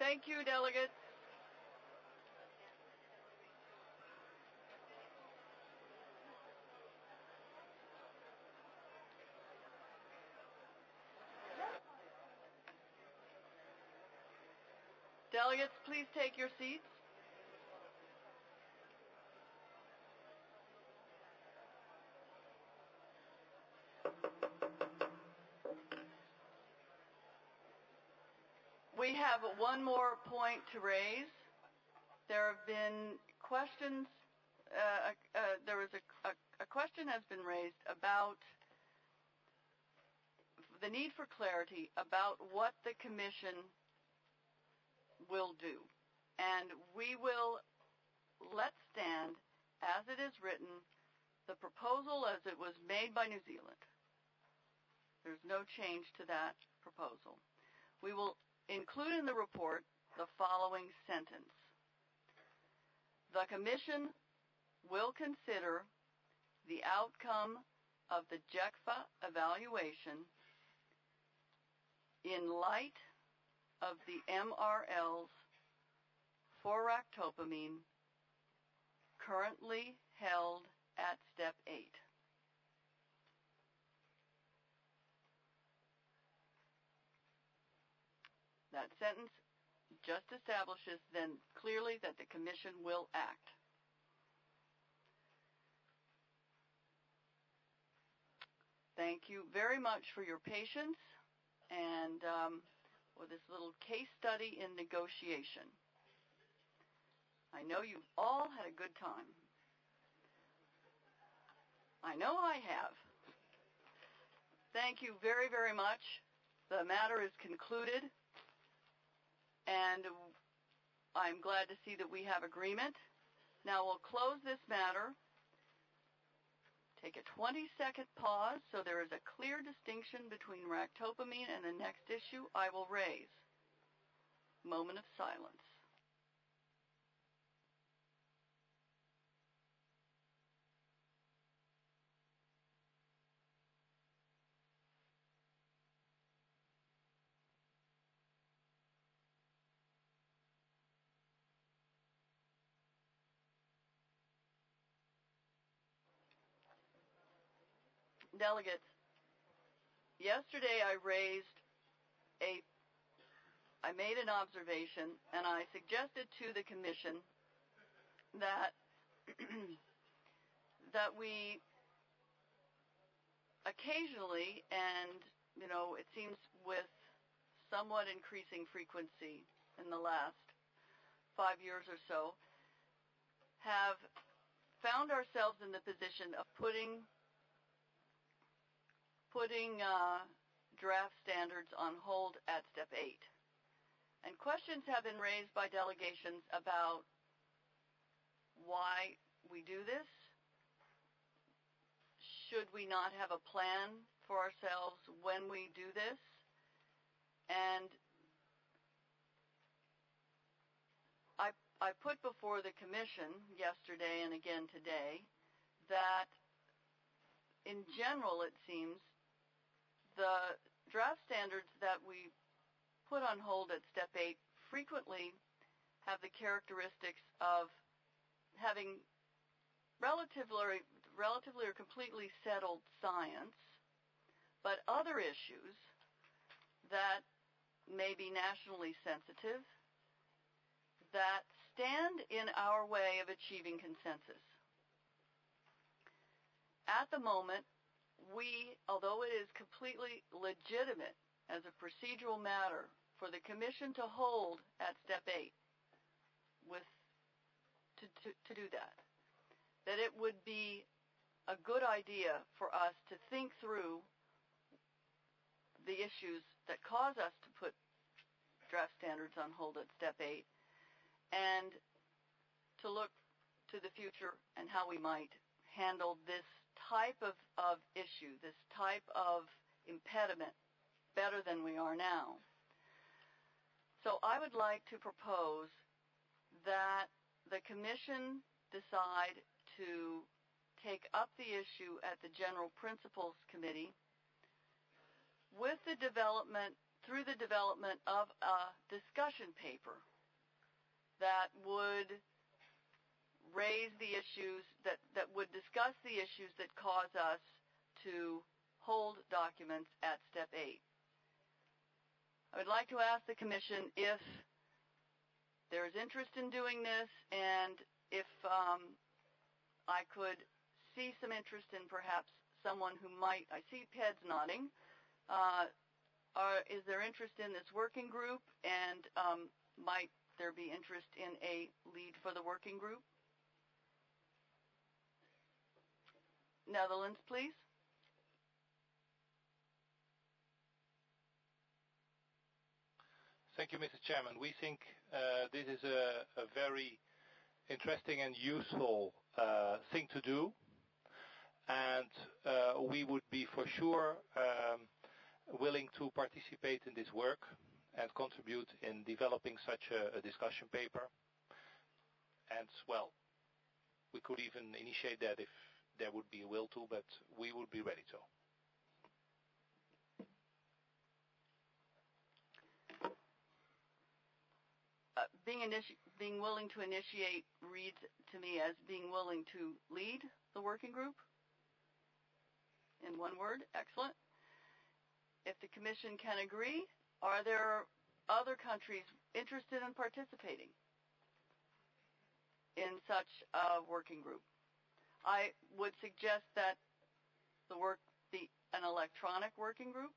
Thank you, delegates. Delegates, please take your seats. We have one more point to raise. There have been questions. A question has been raised about the need for clarity about what the Commission will do. And we will let stand, as it is written, the proposal as it was made by New Zealand. There's no change to that proposal. We will include in the report the following sentence. The Commission will consider the outcome of the JECFA evaluation in light of the MRLs for ractopamine currently held at Step 8. That sentence just establishes then clearly that the Commission will act. Thank you very much for your patience and for this little case study in negotiation. I know you've all had a good time. I know I have. Thank you very, very much. The matter is concluded, and I'm glad to see that we have agreement. Now we'll close this matter. Take a 20-second pause so there is a clear distinction between ractopamine and the next issue I will raise. Moment of silence. Delegates, yesterday I made an observation, and I suggested to the Commission that that we occasionally, and it seems with somewhat increasing frequency in the last 5 years or so, have found ourselves in the position of putting draft standards on hold at Step 8. And questions have been raised by delegations about why we do this. Should we not have a plan for ourselves when we do this? And I put before the Commission yesterday and again today that in general, it seems, the draft standards that we put on hold at Step 8 frequently have the characteristics of having relatively or completely settled science, but other issues that may be nationally sensitive that stand in our way of achieving consensus. At the moment, although it is completely legitimate as a procedural matter for the Commission to hold at Step 8 to do that it would be a good idea for us to think through the issues that cause us to put draft standards on hold at Step 8 and to look to the future and how we might handle this type of issue, this type of impediment better than we are now. So I would like to propose that the Commission decide to take up the issue at the General Principles Committee with the development through the development of a discussion paper that would raise the issues, that would discuss the issues that cause us to hold documents at step 8. I would like to ask the Commission if there is interest in doing this, and if I could see some interest in perhaps someone who might, I see heads nodding, is there interest in this working group, and might there be interest in a lead for the working group? Netherlands, please. Thank you, Mr. Chairman. We think this is a very interesting and useful thing to do, and we would be for sure willing to participate in this work and contribute in developing such a discussion paper. And, well, we could even initiate that if there would be a will to, but we would be ready to. Being willing to initiate reads to me as being willing to lead the working group. In one word, excellent. If the Commission can agree, are there other countries interested in participating in such a working group? I would suggest that an electronic working group.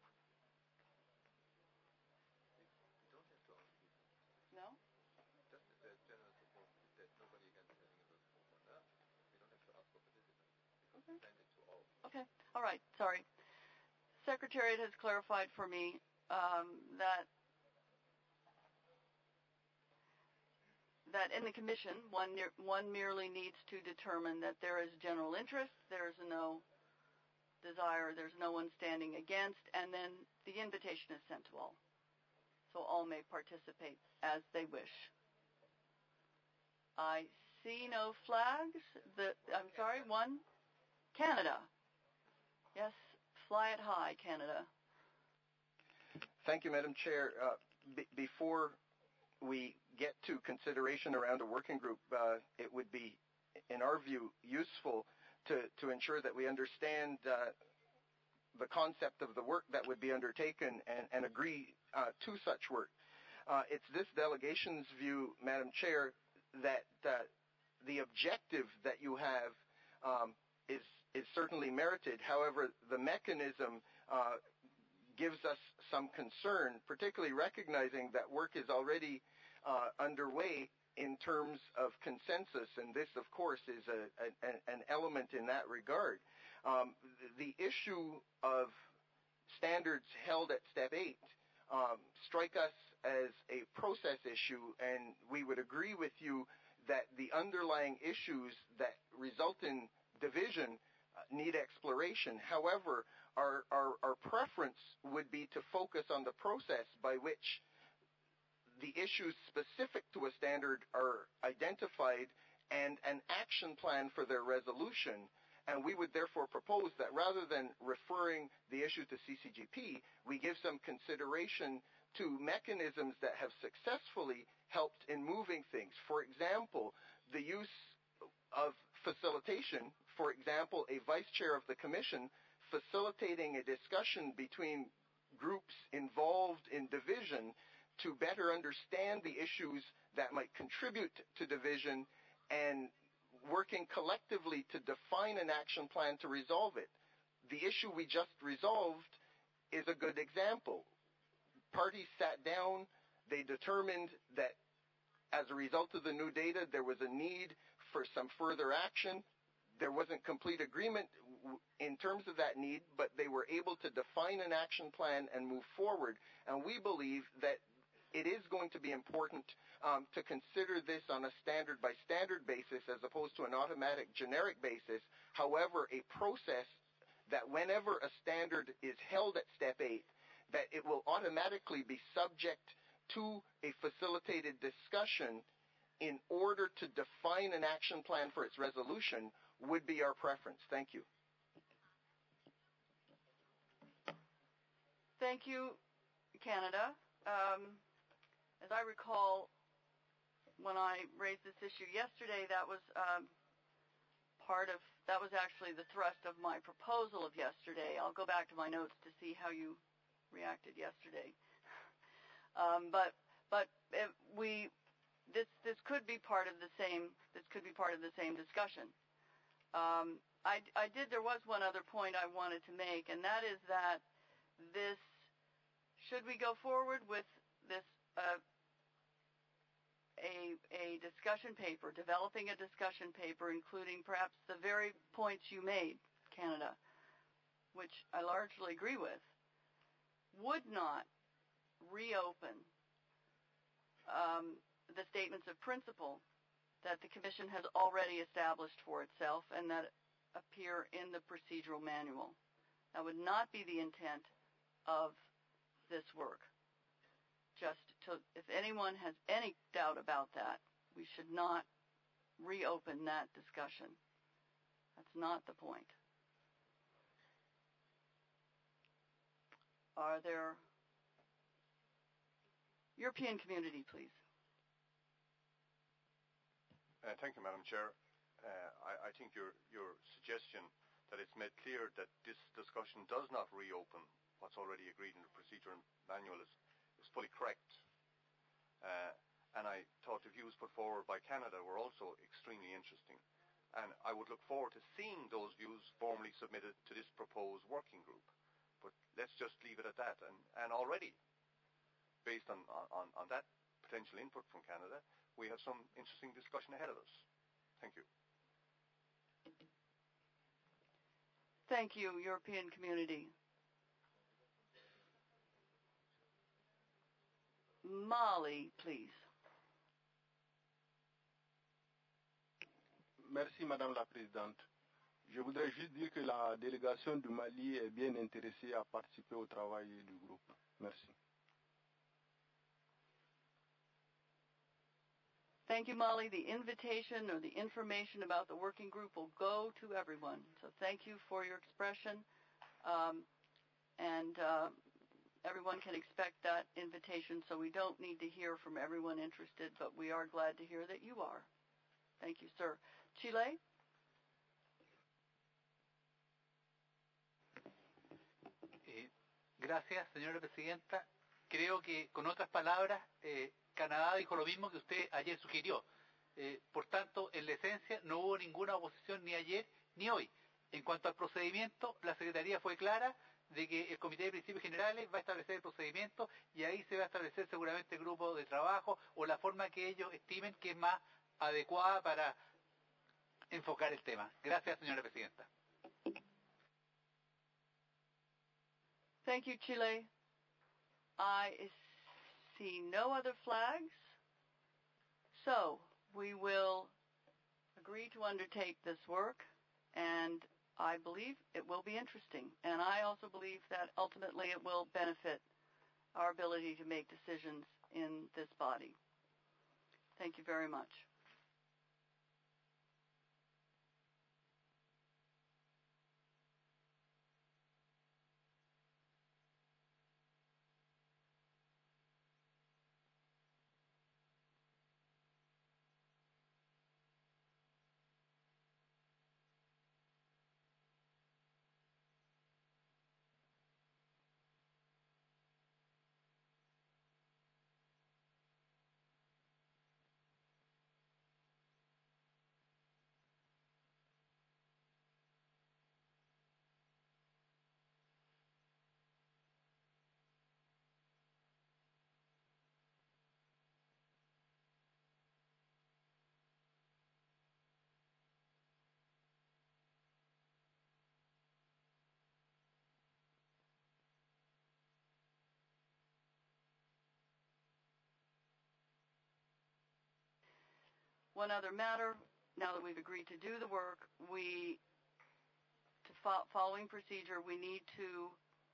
No? Just as a general support, there's nobody against having a vote for that. We don't have to ask for participants. We can send it to all. Okay. All right. Sorry. Secretariat has clarified for me that in the Commission, one merely needs to determine that there is general interest, there's no desire, there's no one standing against, and then the invitation is sent to all. So all may participate as they wish. I see no flags. I'm sorry, one. Canada. Yes, fly it high, Canada. Thank you, Madam Chair. Before we get to consideration around a working group, it would be, in our view, useful to ensure that we understand the concept of the work that would be undertaken and agree to such work. It's this delegation's view, Madam Chair, that the objective that you have is certainly merited. However, the mechanism gives us some concern, particularly recognizing that work is already underway in terms of consensus, and this, of course, is an element in that regard. The issue of standards held at Step 8 strike us as a process issue, and we would agree with you that the underlying issues that result in division need exploration. However, our preference would be to focus on the process by which the issues specific to a standard are identified and an action plan for their resolution. And we would therefore propose that rather than referring the issue to CCGP, we give some consideration to mechanisms that have successfully helped in moving things. For example, the use of facilitation, for example, a vice chair of the Commission facilitating a discussion between groups involved in division to better understand the issues that might contribute to division and working collectively to define an action plan to resolve it. The issue we just resolved is a good example. Parties sat down, they determined that as a result of the new data, there was a need for some further action. There wasn't complete agreement in terms of that need, but they were able to define an action plan and move forward. And we believe that it is going to be important to consider this on a standard-by-standard basis as opposed to an automatic generic basis. However, a process that whenever a standard is held at Step 8, that it will automatically be subject to a facilitated discussion in order to define an action plan for its resolution would be our preference. Thank you. Thank you. Canada. As I recall, when I raised this issue yesterday, that was that was actually the thrust of my proposal of yesterday. I'll go back to my notes to see how you reacted yesterday. This could be part of the same. This could be part of the same discussion. There was one other point I wanted to make, and that is that should we go forward with this a discussion paper, developing a discussion paper, including perhaps the very points you made, Canada, which I largely agree with, would not reopen the statements of principle that the Commission has already established for itself and that appear in the procedural manual. That would not be the intent of this work. If anyone has any doubt about that, we should not reopen that discussion. That's not the point. Are there European Community, please? Thank you, Madam Chair. I think your suggestion that it's made clear that this discussion does not reopen what's already agreed in the procedure manual is fully correct. And I thought the views put forward by Canada were also extremely interesting. And I would look forward to seeing those views formally submitted to this proposed working group. But let's just leave it at that. And already, based on that potential input from Canada, we have some interesting discussion ahead of us. Thank you. Thank you, European Community. Mali, please. Merci, Madame la Présidente. Je voudrais juste dire que la délégation du Mali est bien intéressée à participer au travail du groupe. Merci. Thank you, Molly. The invitation or the information about the working group will go to everyone. So thank you for your expression. Everyone can expect that invitation, so we don't need to hear from everyone interested, but we are glad to hear that you are. Thank you, sir. Chile? Gracias, señora presidenta. Creo que, con otras palabras, Canadá dijo lo mismo que usted ayer sugirió. Por tanto, en la esencia, no hubo ninguna oposición ni ayer ni hoy. En cuanto al procedimiento, la Secretaría fue clara de que el Comité de Principios Generales va a establecer el procedimiento y ahí se va a establecer seguramente el grupo de trabajo o la forma que ellos estimen que es más adecuada para enfocar el tema. Gracias, señora presidenta. Thank you, Chile. I see no other flags. So we will agree to undertake this work, and I believe it will be interesting. And I also believe that ultimately it will benefit our ability to make decisions in this body. Thank you very much. One other matter, now that we've agreed to do the work, following procedure, we need to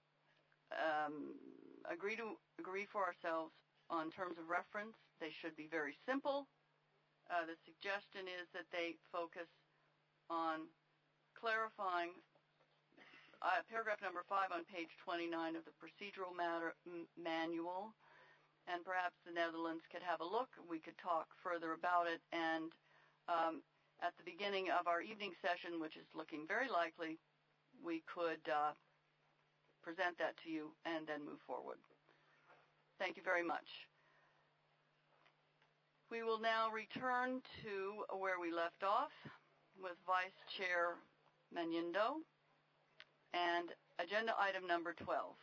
agree for ourselves on terms of reference. They should be very simple. The suggestion is that they focus on clarifying paragraph number 5 on page 29 of the procedural manual, and perhaps the Netherlands could have a look. We could talk further about it, and at the beginning of our evening session, which is looking very likely, we could present that to you and then move forward. Thank you very much. We will now return to where we left off with Vice Chair Manindo and agenda item number 12.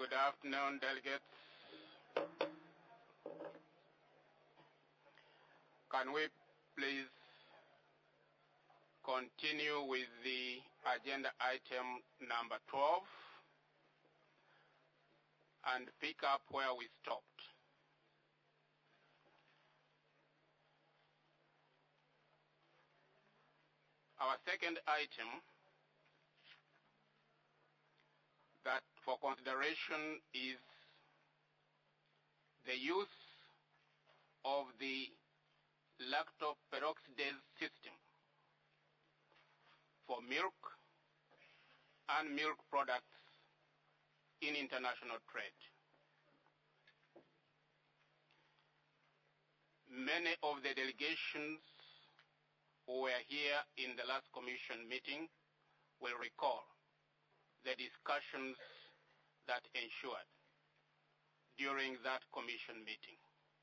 Good afternoon, delegates. Can we please continue with the agenda item number 12 and pick up where we stopped? Our second item that for consideration is the use of the lactoperoxidase system for milk and milk products in international trade. Many of the delegations who were here in the last commission meeting will recall the discussions that ensued during that commission meeting.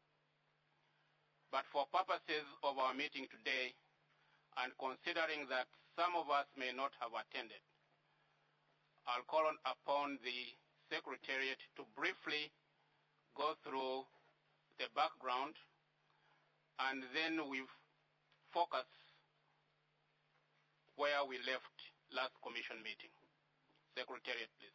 But for purposes of our meeting today, and considering that some of us may not have attended, I'll call upon the Secretariat to briefly go through the background, and then we focus where we left last commission meeting. Secretariat, please.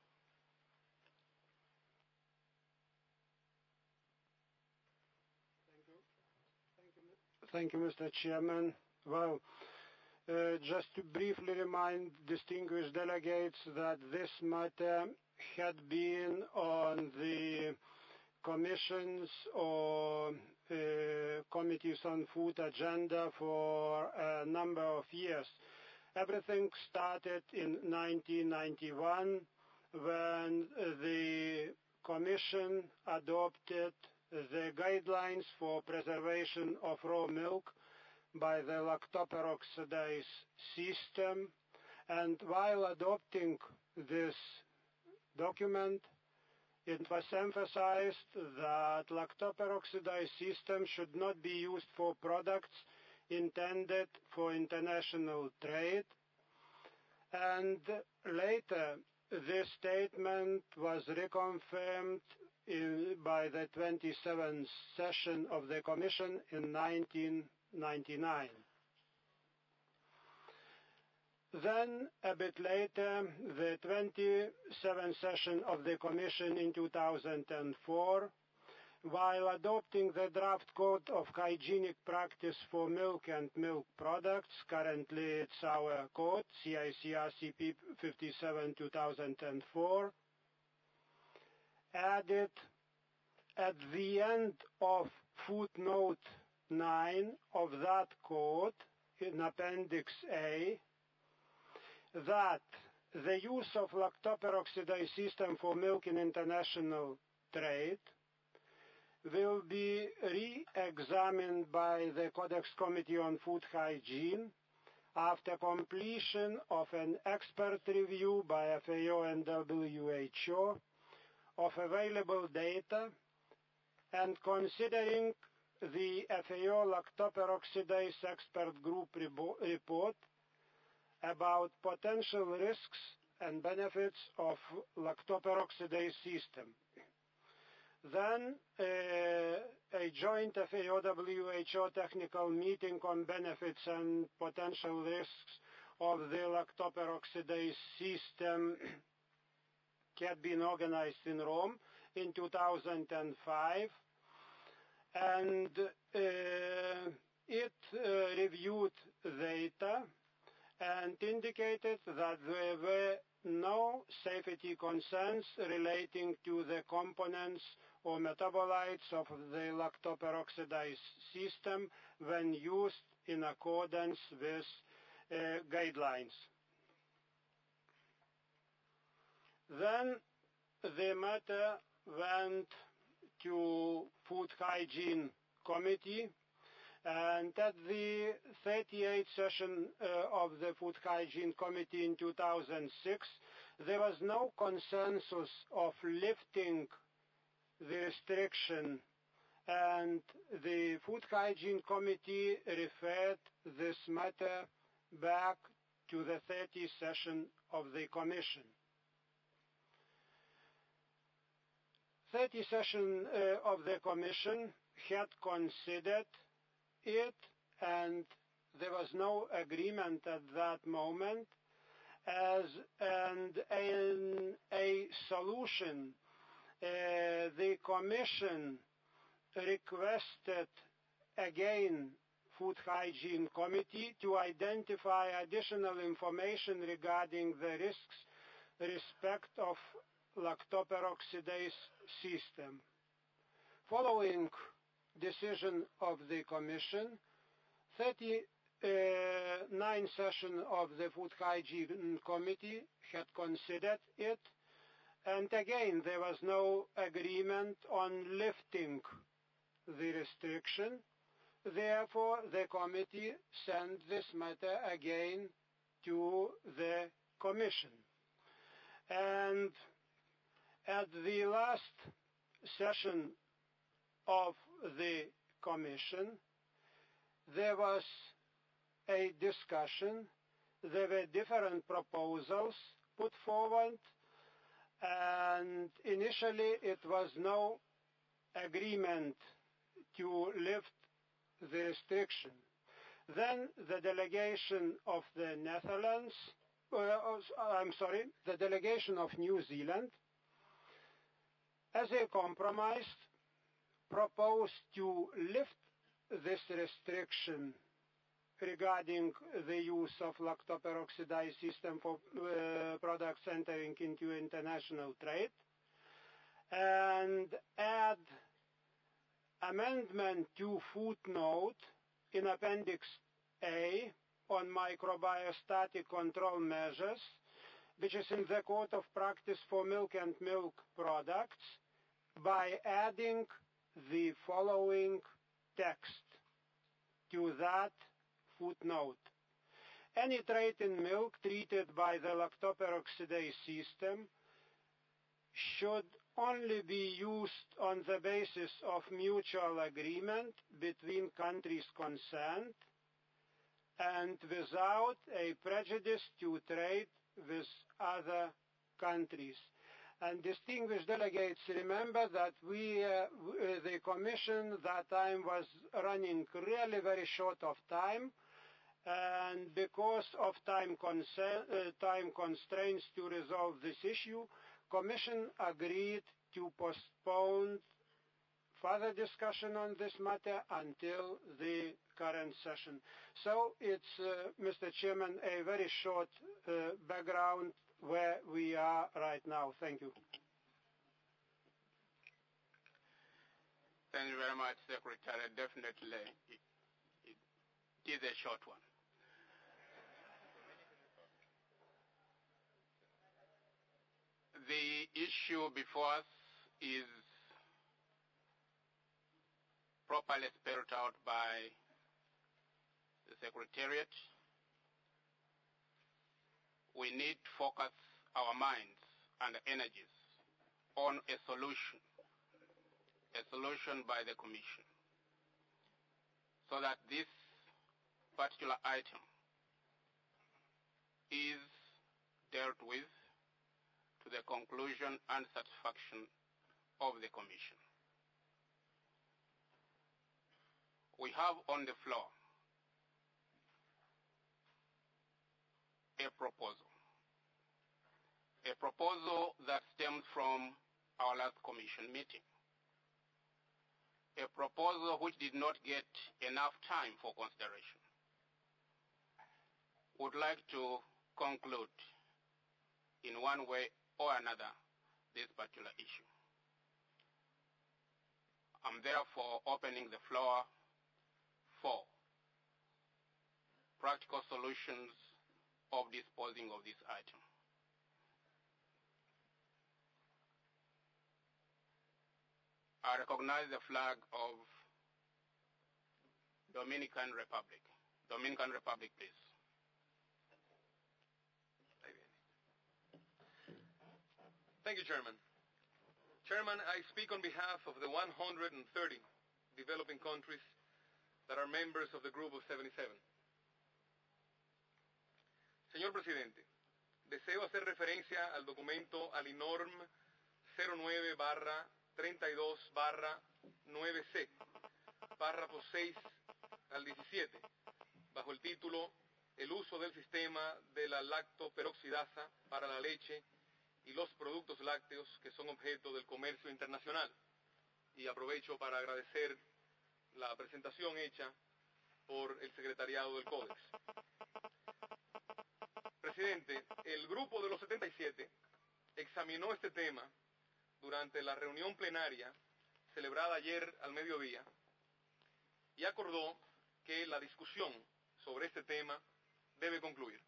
Thank you, Mr. Chairman. Well, just to briefly remind distinguished delegates that this matter had been on the Commission's or Committees on Food agenda for a number of years. Everything started in 1991 when the Commission adopted the guidelines for preservation of raw milk by the lactoperoxidase system, and while adopting this document, it was emphasized that lactoperoxidase system should not be used for products intended for international trade, and later this statement was reconfirmed by the 27th session of the Commission in 1999. Then, a bit later, the 27th session of the Commission in 2004, while adopting the draft Code of Hygienic Practice for Milk and Milk Products, currently it's our code, CICRCP 57/2004, added at the end of footnote 9 of that code in Appendix A that the use of lactoperoxidase system for milk in international trade will be re-examined by the Codex Committee on Food Hygiene after completion of an expert review by FAO and WHO of available data and considering the FAO lactoperoxidase expert group report about potential risks and benefits of lactoperoxidase system. Then a joint FAO-WHO technical meeting on benefits and potential risks of the lactoperoxidase system had been organized in Rome in 2005, and it reviewed data and indicated that there were no safety concerns relating to the components or metabolites of the lactoperoxidase system when used in accordance with guidelines. Then the matter went to Food Hygiene Committee, and at the 38th session of the Food Hygiene Committee in 2006, there was no consensus of lifting the restriction, and the Food Hygiene Committee referred this matter back to the 30th session of the Commission. 30th session of the Commission had considered it, and there was no agreement at that moment as a solution. The Commission requested again Food Hygiene Committee to identify additional information regarding the risks respect of lactoperoxidase system. Following decision of the Commission, 39th session of the Food Hygiene Committee had considered it, and again there was no agreement on lifting the restriction. Therefore, the committee sent this matter again to the Commission. And at the last session of the Commission, there was a discussion. There were different proposals put forward, and initially it was no agreement to lift the restriction. Then the delegation of the Netherlands, the delegation of New Zealand, as a compromise, proposed to lift this restriction regarding the use of lactoperoxidase system for products entering into international trade, and add amendment to footnote in Appendix A on microbiostatic control measures, which is in the Code of Practice for Milk and Milk Products, by adding the following text to that footnote. Any trade in milk treated by the lactoperoxidase system should only be used on the basis of mutual agreement between countries concerned and without a prejudice to trade with other countries. And distinguished delegates, remember that the Commission that time was running really very short of time, and because of time constraints to resolve this issue, Commission agreed to postpone further discussion on this matter until the current session. So it's, Mr. Chairman, a very short background where we are right now. Thank you. Thank you very much, Secretary. Definitely, it is a short one. The issue before us is properly spelled out by the Secretariat. We need to focus our minds and energies on a solution by the Commission, so that this particular item is dealt with to the conclusion and satisfaction of the Commission. We have on the floor a proposal that stems from our last Commission meeting, a proposal which did not get enough time for consideration. Would like to conclude in one way or another this particular issue. I'm therefore opening the floor for practical solutions of disposing of this item. I recognize the flag of Dominican Republic. Dominican Republic, please. Thank you, Chairman. Chairman, I speak on behalf of the 130 developing countries that are members of the Group of 77. Señor Presidente, deseo hacer referencia al documento ALINORM 32/9C, párrafos 6 al 17, bajo el título El uso del sistema de la lactoperoxidasa para la leche y los productos lácteos que son objeto del comercio internacional. Y aprovecho para agradecer la presentación hecha por el secretariado del Códex. Presidente, el grupo de los 77 examinó este tema durante la reunión plenaria celebrada ayer al mediodía y acordó que la discusión sobre este tema debe concluir.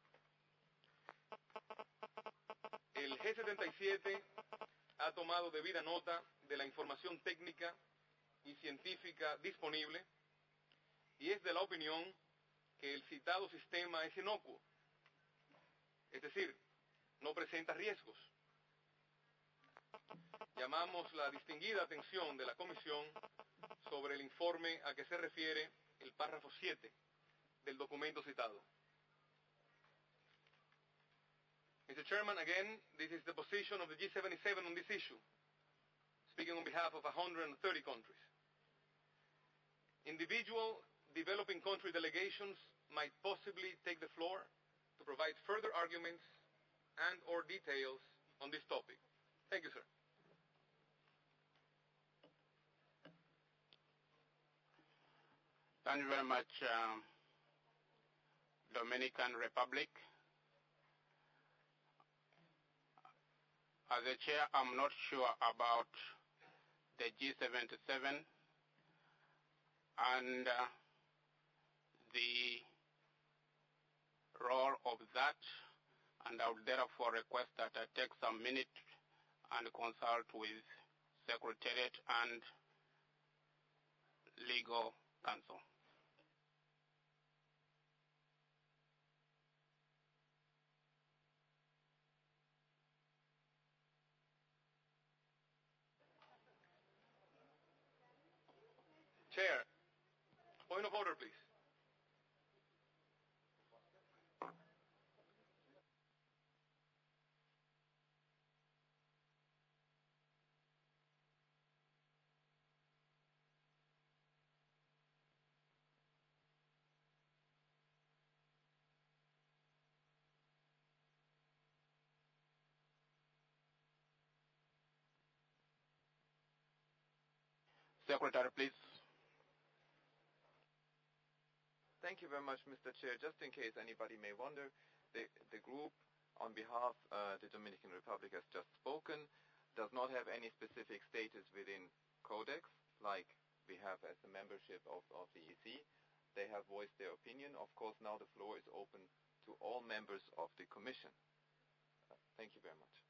El G77 ha tomado debida nota de la información técnica y científica disponible y es de la opinión que el citado sistema es inocuo, es decir, no presenta riesgos. Llamamos la distinguida atención de la Comisión sobre el informe a que se refiere el párrafo 7 del documento citado. Mr. Chairman, again, this is the position of the G77 on this issue, speaking on behalf of 130 countries. Individual developing country delegations might possibly take the floor to provide further arguments and or details on this topic. Thank you, sir. Thank you very much, Dominican Republic. As a chair, I'm not sure about the G77 and the role of that, and I would therefore request that I take some minute and consult with Secretariat and Legal Counsel. Chair, point of order, please. Secretary, please. Thank you very much, Mr. Chair. Just in case anybody may wonder, the group, on behalf of the Dominican Republic, has just spoken, does not have any specific status within Codex, like we have as a membership of the EC. They have voiced their opinion. Of course, now the floor is open to all members of the Commission. Thank you very much.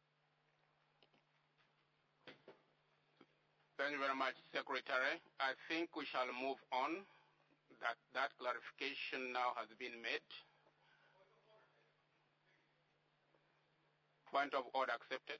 Thank you very much, Secretary. I think we shall move on. That clarification now has been made. Point of order accepted.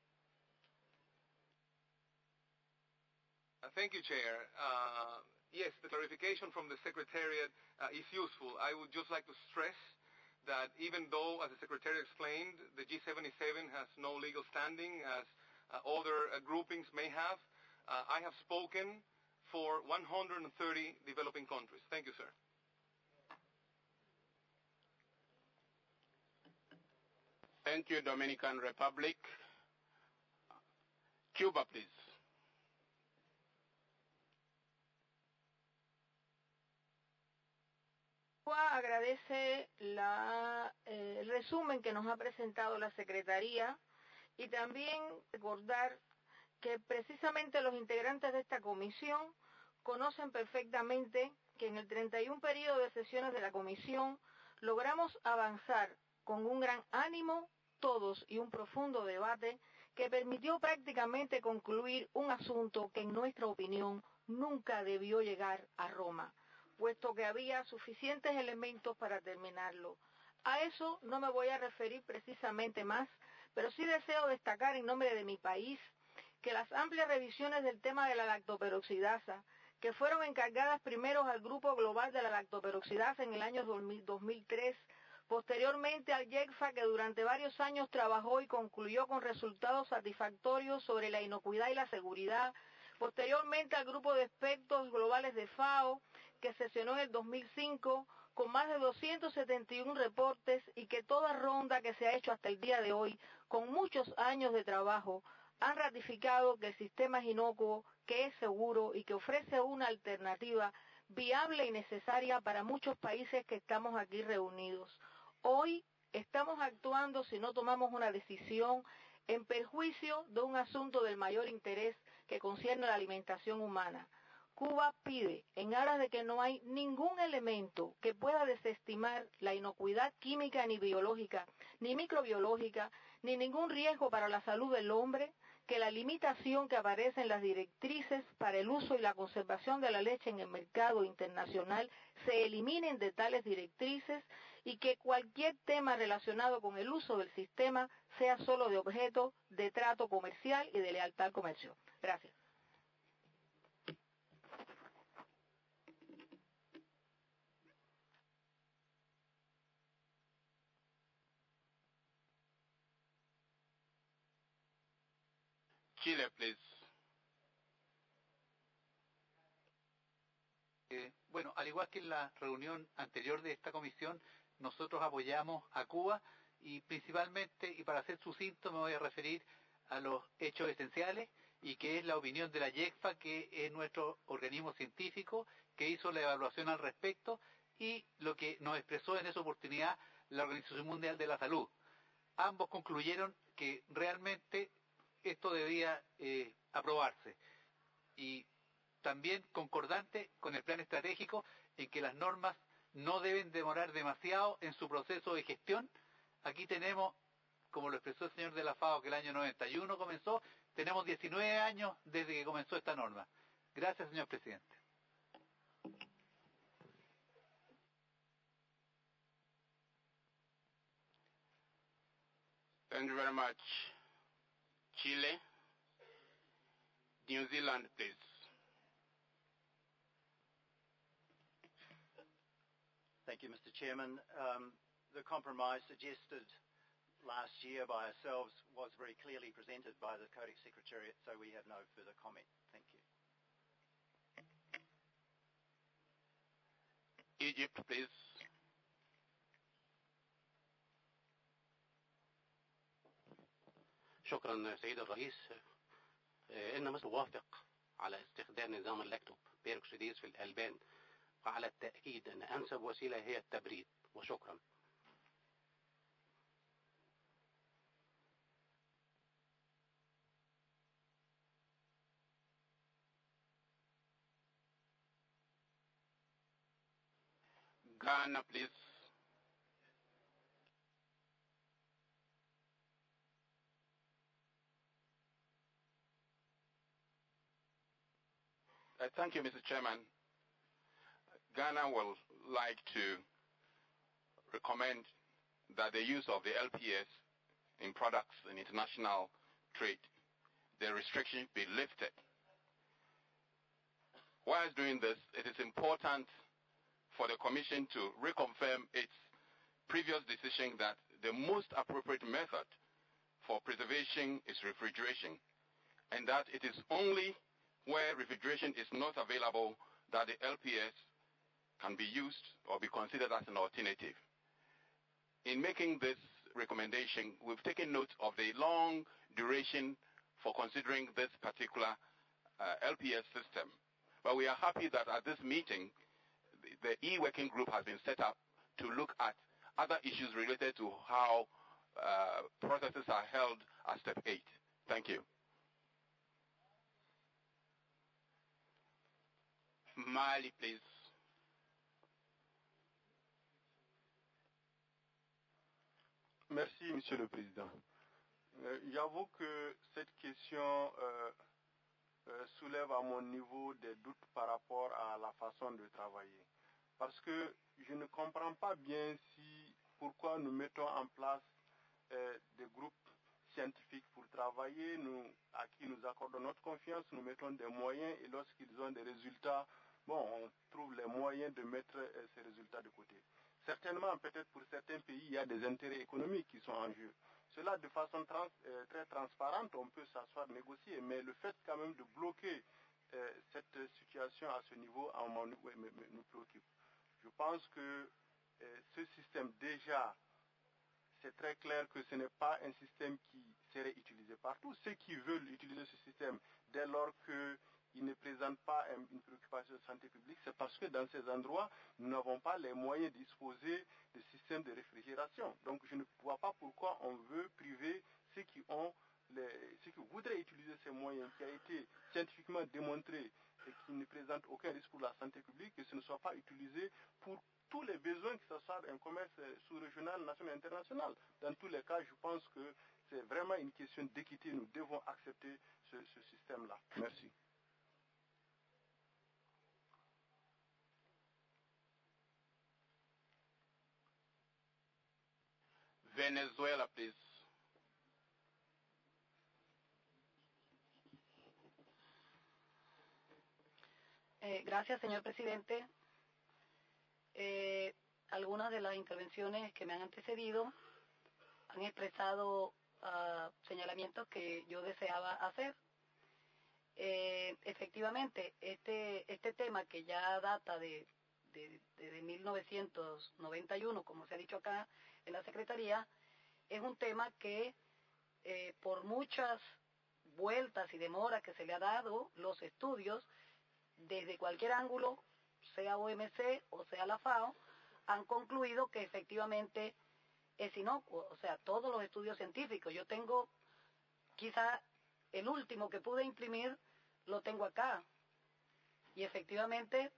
Thank you, Chair. Yes, the clarification from the Secretariat is useful. I would just like to stress that even though, as the Secretary explained, the G77 has no legal standing as other groupings may have, I have spoken for 130 developing countries. Thank you, sir. Thank you, Dominican Republic. Cuba, please. Cuba agradece el resumen que nos ha presentado la Secretaría y también recordar que precisamente los integrantes de esta comisión conocen perfectamente que en el 31 periodo de sesiones de la comisión logramos avanzar con un gran ánimo todos y un profundo debate que permitió prácticamente concluir un asunto que en nuestra opinión nunca debió llegar a Roma, puesto que había suficientes elementos para terminarlo. A eso no me voy a referir precisamente más, pero sí deseo destacar en nombre de mi país que las amplias revisiones del tema de la lactoperoxidasa, que fueron encargadas primero al Grupo Global de la Lactoperoxidasa en el año 2003, Posteriormente al YECFA, que durante varios años trabajó y concluyó con resultados satisfactorios sobre la inocuidad y la seguridad. Posteriormente al grupo de expertos globales de FAO, que sesionó en el 2005 con más de 271 reportes y que toda ronda que se ha hecho hasta el día de hoy, con muchos años de trabajo, han ratificado que el sistema es inocuo, que es seguro y que ofrece una alternativa viable y necesaria para muchos países que estamos aquí reunidos. Hoy estamos actuando, si no tomamos una decisión, en perjuicio de un asunto del mayor interés que concierne a la alimentación humana. Cuba pide, en aras de que no hay ningún elemento que pueda desestimar la inocuidad química ni biológica, ni microbiológica, ni ningún riesgo para la salud del hombre, que la limitación que aparece en las directrices para el uso y la conservación de la leche en el mercado internacional se eliminen de tales directrices y que cualquier tema relacionado con el uso del sistema sea solo de objeto de trato comercial y de lealtad comercial. Gracias. Chile, please. Bueno, al igual que en la reunión anterior de esta comisión, nosotros apoyamos a Cuba y principalmente, y para ser sucinto, me voy a referir a los hechos esenciales y que es la opinión de la YECFA, que es nuestro organismo científico que hizo la evaluación al respecto, y lo que nos expresó en esa oportunidad la Organización Mundial de la Salud. Ambos concluyeron que realmente esto debía aprobarse, y también concordante con el plan estratégico en que las normas no deben demorar demasiado en su proceso de gestión. Aquí tenemos, como lo expresó el señor de la FAO, que el año 91 comenzó, tenemos 19 años desde que comenzó esta norma. Gracias, señor presidente. Thank you very much. Chile. New Zealand, please. Thank you, Mr. Chairman. The compromise suggested last year by ourselves was very clearly presented by the Codex Secretariat, so we have no further comment. Thank you. Egypt, please. شكرا سيد الرئيس. إن مصر توافق على استخدام نظام اللاكتوب بيروكسيديز في الألبان، وعلى التأكيد أن أنسب وسيلة هي التبريد. وشكرا. Ghana, please. Thank you, Mr. Chairman. Ghana will like to recommend that the use of the LPS in products in international trade, the restriction be lifted. Whilst doing this, it is important for the Commission to reconfirm its previous decision that the most appropriate method for preservation is refrigeration, and that it is only where refrigeration is not available that the LPS can be used or be considered as an alternative. In making this recommendation, we've taken note of the long duration for considering this particular LPS system. But we are happy that at this meeting, the E-working group has been set up to look at other issues related to how processes are held at step 8. Thank you. Mali, please. Merci, Monsieur le Président. J'avoue que cette question soulève à mon niveau des doutes par rapport à la façon de travailler. Parce que je ne comprends pas bien pourquoi nous mettons en place des groupes scientifiques pour travailler, à qui nous accordons notre confiance, nous mettons des moyens et lorsqu'ils ont des résultats, on trouve les moyens de mettre ces résultats de côté. certainement, peut-être pour certains pays, il y a des intérêts économiques qui sont en jeu. Cela, de façon très transparente, on peut s'asseoir, négocier, mais le fait quand même de bloquer cette situation à ce niveau, à un moment, nous préoccupe. Je pense que ce système, déjà, c'est très clair que ce n'est pas un système qui serait utilisé partout. Ceux qui veulent utiliser ce système, dès lors qu'ils ne présentent pas une préoccupation de santé publique, c'est parce que dans ces endroits, nous n'avons pas les moyens de disposer de systèmes de réfrigération. Donc je ne vois pas pourquoi on veut priver ceux qui voudraient utiliser ces moyens, qui a été scientifiquement démontré et qui ne présentent aucun risque pour la santé publique, que ce ne soit pas utilisé pour tous les besoins, que ce soit un commerce sous-régional, national et international. Dans tous les cas, je pense que c'est vraiment une question d'équité. Nous devons accepter ce système-là. Merci. Venezuela, please. Gracias, señor presidente. Algunas de las intervenciones que me han antecedido han expresado señalamientos que yo deseaba hacer. Efectivamente, este tema que ya data de 1991, como se ha dicho acá en la Secretaría, es un tema que por muchas vueltas y demoras que se le ha dado, los estudios, desde cualquier ángulo, sea OMC o sea la FAO, han concluido que efectivamente es inocuo. O sea, todos los estudios científicos. Yo tengo, quizá el último que pude imprimir, lo tengo acá. Y efectivamente,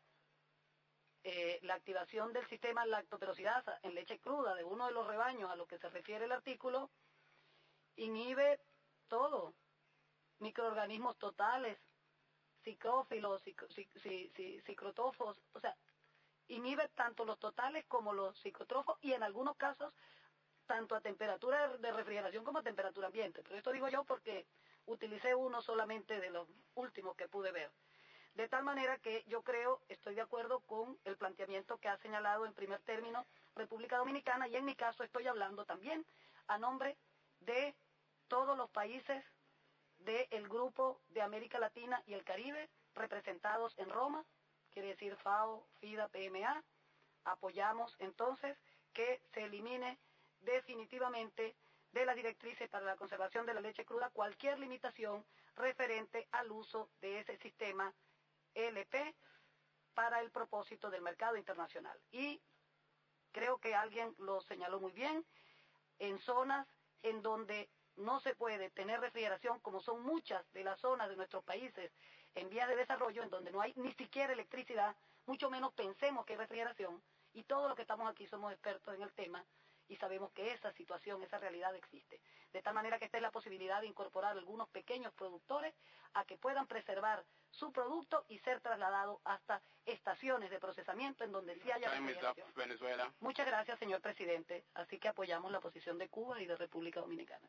la activación del sistema lactoperoxidasa en leche cruda de uno de los rebaños a lo que se refiere el artículo, inhibe todo. Microorganismos totales, psicófilos, psicrotófos, o sea, inhibe tanto los totales como los psicotrófos y en algunos casos tanto a temperatura de refrigeración como a temperatura ambiente. Pero esto digo yo porque utilicé uno solamente de los últimos que pude ver. De tal manera que yo creo, estoy de acuerdo con el planteamiento que ha señalado en primer término República Dominicana y en mi caso estoy hablando también a nombre de todos los países del Grupo de América Latina y el Caribe, representados en Roma, quiere decir FAO, FIDA, PMA. Apoyamos entonces que se elimine definitivamente de las directrices para la conservación de la leche cruda cualquier limitación referente al uso de ese sistema LP para el propósito del mercado internacional. Y creo que alguien lo señaló muy bien, en zonas en donde no se puede tener refrigeración, como son muchas de las zonas de nuestros países en vías de desarrollo, en donde no hay ni siquiera electricidad, mucho menos pensemos que hay refrigeración, y todos los que estamos aquí somos expertos en el tema, y sabemos que esa situación, esa realidad existe. De tal manera que esta es la posibilidad de incorporar algunos pequeños productores a que puedan preservar su producto y ser trasladados hasta estaciones de procesamiento en donde sí haya refrigeración. Venezuela. Muchas gracias, señor presidente. Así que apoyamos la posición de Cuba y de República Dominicana.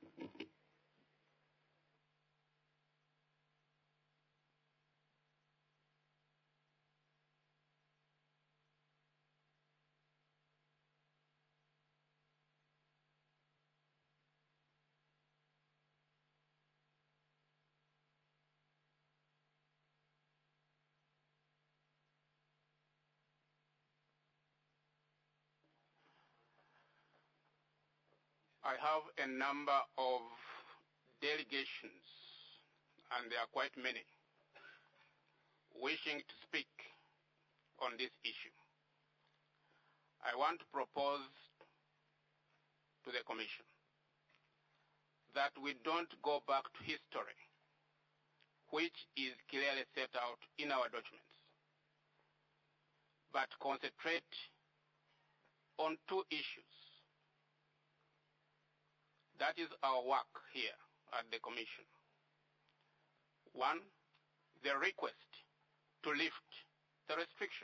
I have a number of delegations, and there are quite many, wishing to speak on this issue. I want to propose to the Commission that we don't go back to history, which is clearly set out in our documents, but concentrate on two issues. That is our work here at the Commission. One, the request to lift the restriction.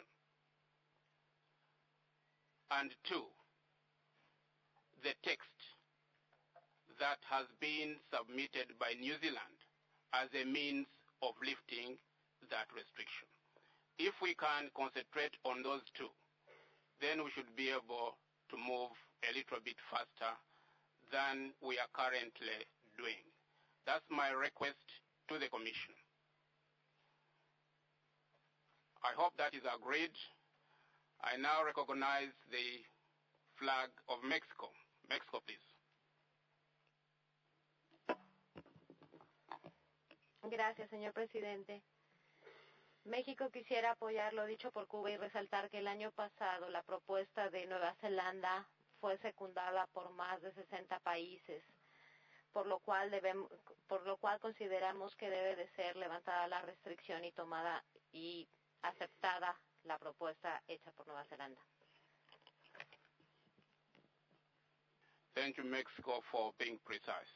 And two, the text that has been submitted by New Zealand as a means of lifting that restriction. If we can concentrate on those two, then we should be able to move a little bit faster than we are currently doing. That's my request to the Commission. I hope that is agreed. I now recognize the flag of Mexico. Mexico, please. Gracias, señor presidente. México quisiera apoyar lo dicho por Cuba y resaltar que el año pasado la propuesta de Nueva Zelanda fue secundada por más de 60 países, por lo cual consideramos que debe de ser levantada la restricción y tomada y aceptada la propuesta hecha por Nueva Zelanda. Thank you, Mexico, for being precise.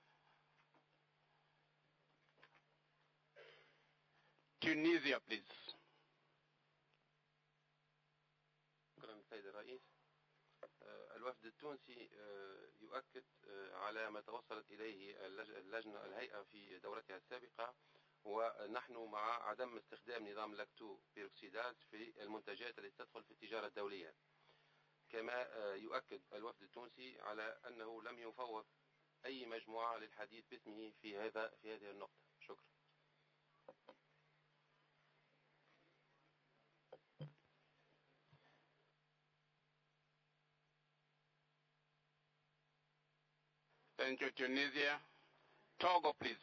Tunisia, please. شكرا سيد الرئيس. الوفد التونسي يؤكد على ما توصلت إليه اللجنة الهيئة في دورتها السابقة، ونحن مع عدم استخدام نظام لاكتو بيروكسيداز في المنتجات التي تدخل في التجارة الدولية. كما يؤكد الوفد التونسي على أنه لم يفوض أي مجموعة للحديث باسمه في هذه النقطة. شكرا. Thank you, Tunisia. Togo, please.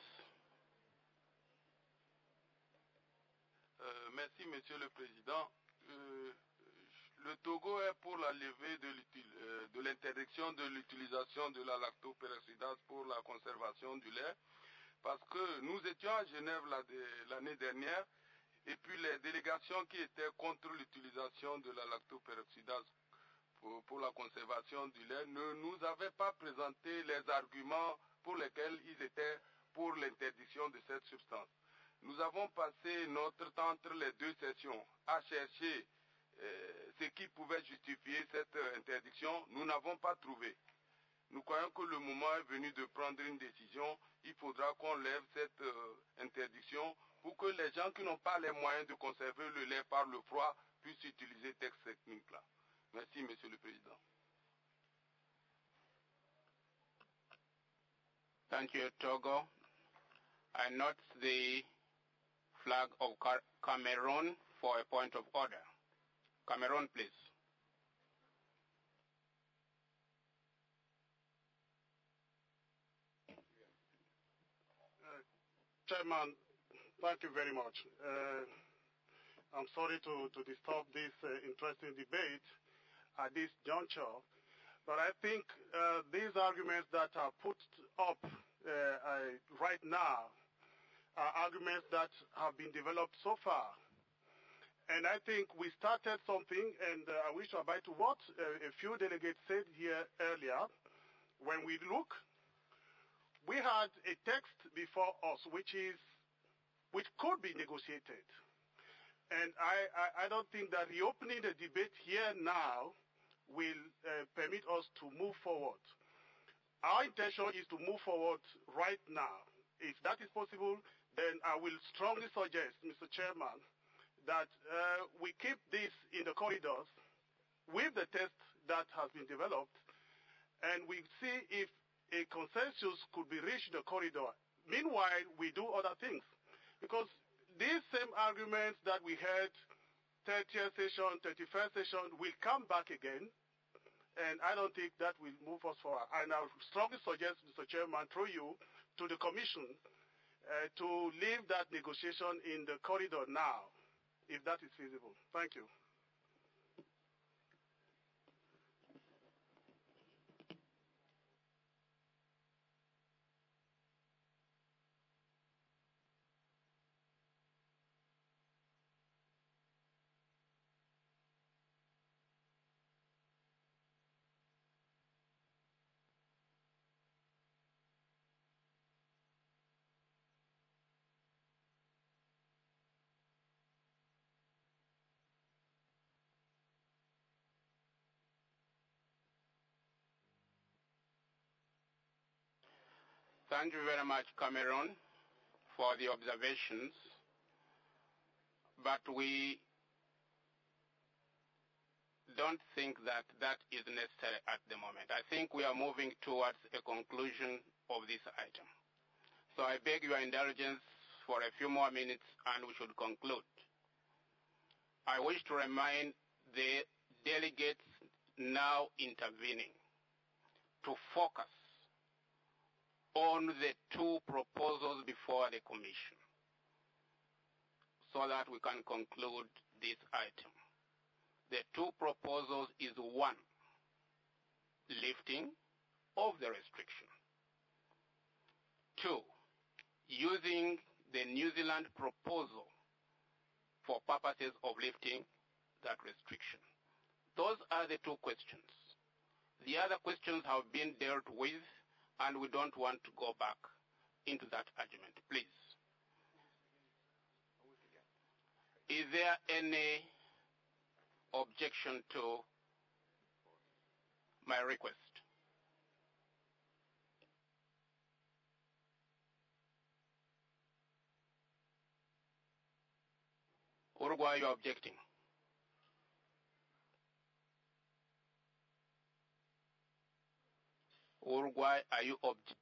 Merci, Monsieur le Président. Le Togo est pour la levée de l'interdiction de l'utilisation de la lactoperoxydase pour la conservation du lait, parce que nous étions à Genève l'année dernière, et puis les délégations qui étaient contre l'utilisation de la lactoperoxydase pour la conservation du lait ne nous avaient pas présenté les arguments pour lesquels ils étaient pour l'interdiction de cette substance. Nous avons passé notre temps entre les deux sessions à chercher ce qui pouvait justifier cette interdiction. Nous n'avons pas trouvé. Nous croyons que le moment est venu de prendre une décision. Il faudra qu'on lève cette interdiction pour que les gens qui n'ont pas les moyens de conserver le lait par le froid puissent utiliser cette technique-là. Merci, Monsieur le Président. Thank you, Togo. I note the flag of Cameroon for a point of order. Cameroon, please. Chairman, thank you very much. I'm sorry to disturb this interesting debate at this juncture, but I think these arguments that are put up right now are arguments that have been developed so far. And I think we started something, and I wish to abide to what a few delegates said here earlier. When we look, we had a text before us which could be negotiated. And I don't think that reopening the debate here now will permit us to move forward. Our intention is to move forward right now. If that is possible, then I will strongly suggest, Mr. Chairman, that we keep this in the corridors with the text that has been developed, and we see if a consensus could be reached in the corridor. Meanwhile, we do other things. Because these same arguments that we had 30th session, 31st session will come back again, and I don't think that will move us forward. And I would strongly suggest, Mr. Chairman, through you, to the Commission, to leave that negotiation in the corridor now, if that is feasible. Thank you. Thank you very much, Cameron, for the observations. But we don't think that that is necessary at the moment. I think we are moving towards a conclusion of this item. So I beg your indulgence for a few more minutes and we should conclude. I wish to remind the delegates now intervening to focus on the two proposals before the Commission so that we can conclude this item. The two proposals is one, lifting of the restriction. Two, using the New Zealand proposal for purposes of lifting that restriction. Those are the two questions. The other questions have been dealt with, and we don't want to go back into that argument. Please. Is there any objection to my request? Uruguay, you are objecting. Uruguay, are you objecting?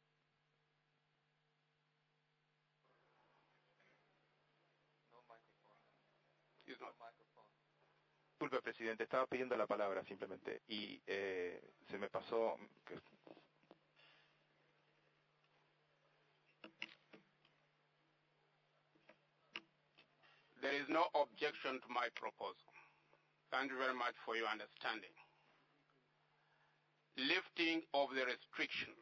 Disculpe, presidente, estaba pidiendo la palabra simplemente y se me pasó. There is no objection to my proposal. Thank you very much for your understanding. Lifting of the restriction.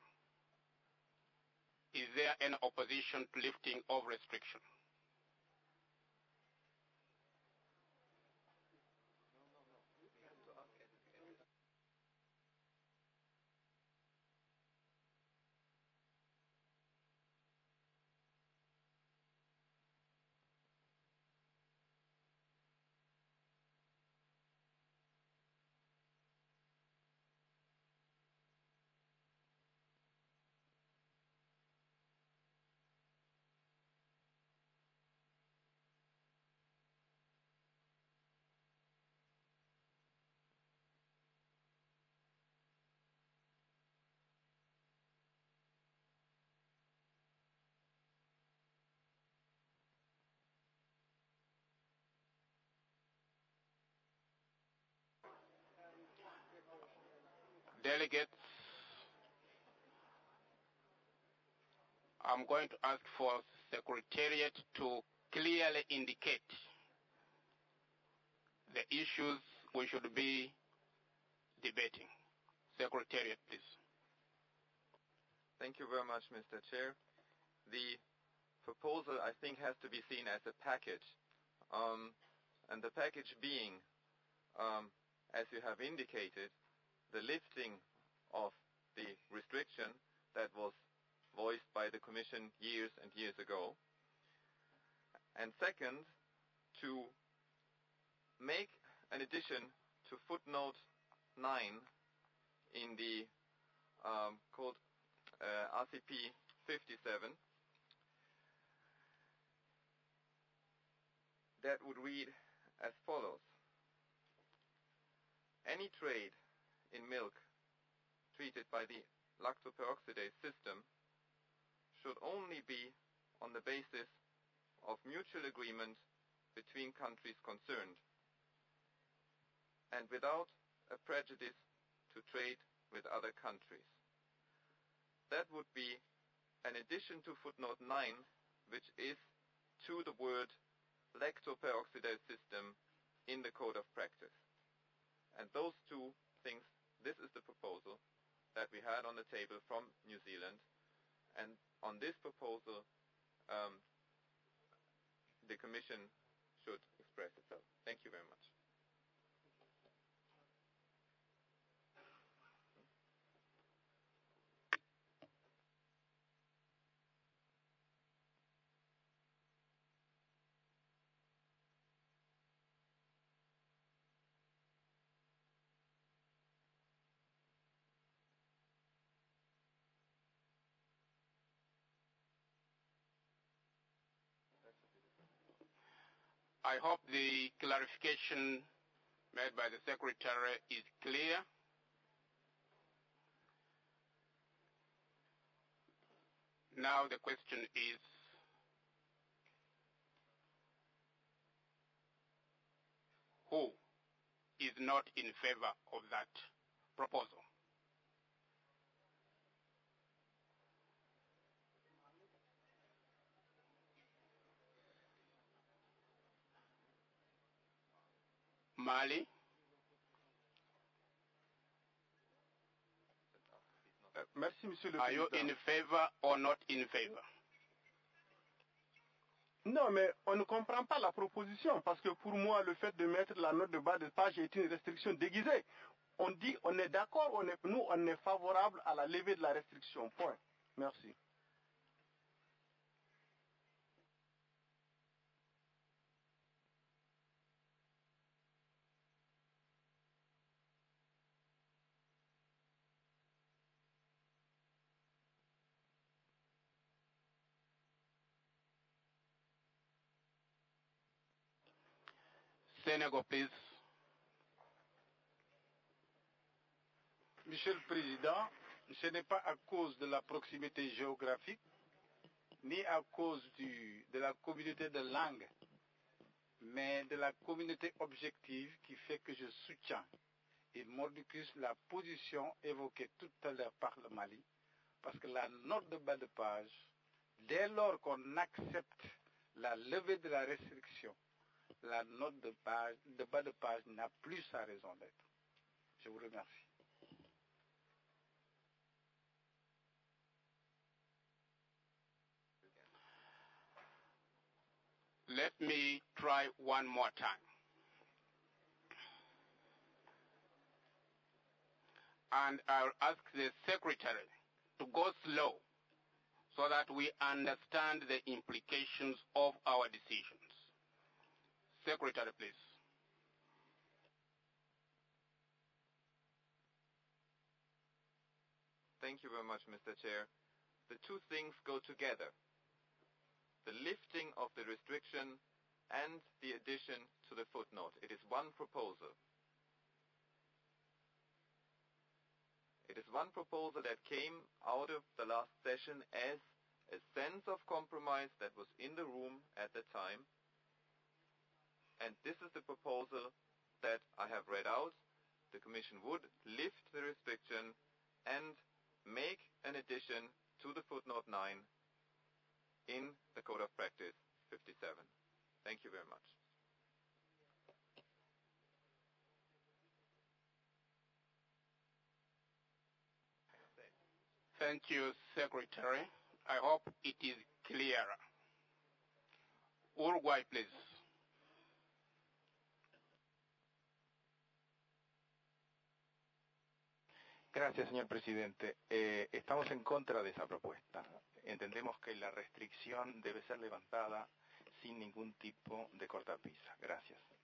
Is there any opposition to lifting of restriction? Delegates, I'm going to ask for Secretariat to clearly indicate the issues we should be debating. Secretariat, please. Thank you very much, Mr. Chair. The proposal, I think, has to be seen as a package. And the package being, as you have indicated, the lifting of the restriction that was voiced by the Commission years and years ago. And second, to make an addition to footnote 9 in the code RCP 57 that would read as follows. Any trade in milk treated by the lactoperoxidase system should only be on the basis of mutual agreement between countries concerned and without a prejudice to trade with other countries. That would be an addition to footnote 9, which is to the word lactoperoxidase system in the Code of Practice. And those two things, this is the proposal that we had on the table from New Zealand. And on this proposal, the Commission should express itself. Thank you very much. I hope the clarification made by the Secretary is clear. Now the question is, who is not in favor of that proposal? Mali? Merci, Monsieur le Are you Président. in favor or not in favor? Non, mais on ne comprend pas la proposition parce que pour moi, le fait de mettre la note de bas de page est une restriction déguisée. On dit, on est d'accord, nous, on est favorable à la levée de la restriction. Point. Merci. Sénégal, please. Monsieur le Président, ce n'est pas à cause de la proximité géographique, ni à cause de la communauté de langue, mais de la communauté objective qui fait que je soutiens et mordicus la position évoquée tout à l'heure par le Mali, parce que la note de bas de page, dès lors qu'on accepte la levée de la restriction, la note de bas de page n'a plus sa raison d'être. Je vous remercie. Let me try one more time. And I'll ask the Secretary to go slow so that we understand the implications of our decisions. Secretary, please. Thank you very much, Mr. Chair. The two things go together. The lifting of the restriction and the addition to the footnote. It is one proposal. It is one proposal that came out of the last session as a sense of compromise that was in the room at the time. And this is the proposal that I have read out. The Commission would lift the restriction and make an addition to the footnote 9 in the Code of Practice 57. Thank you very much. Thank you, Secretary. I hope it is clearer. Uruguay, please. Gracias, señor presidente. Estamos en contra de esa propuesta. Entendemos que la restricción debe ser levantada sin ningún tipo de cortapisa. Gracias.